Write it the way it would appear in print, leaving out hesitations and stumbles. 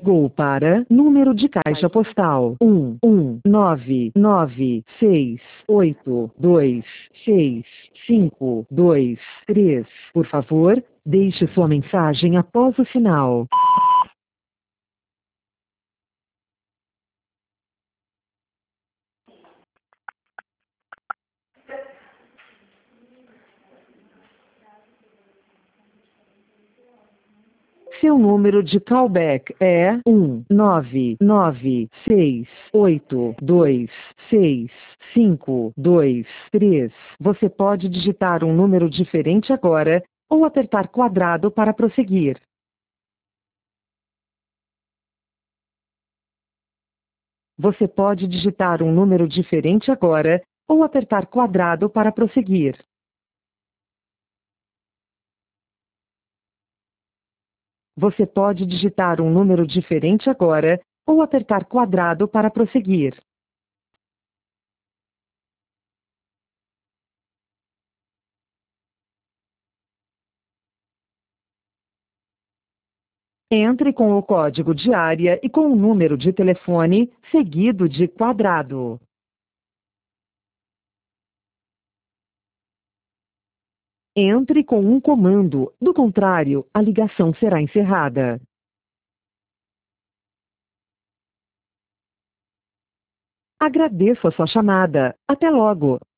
Ligou para número de caixa postal 11996826523. Por favor, deixe sua mensagem após o sinal. Seu número de callback é 19968266523. Você pode digitar um número diferente agora, ou apertar quadrado para prosseguir. Você pode digitar um número diferente agora, ou apertar quadrado para prosseguir. Você pode digitar um número diferente agora, ou apertar quadrado para prosseguir. Entre com o código de área e com o número de telefone, seguido de quadrado. Entre com um comando, do contrário, a ligação será encerrada. Agradeço a sua chamada. Até logo.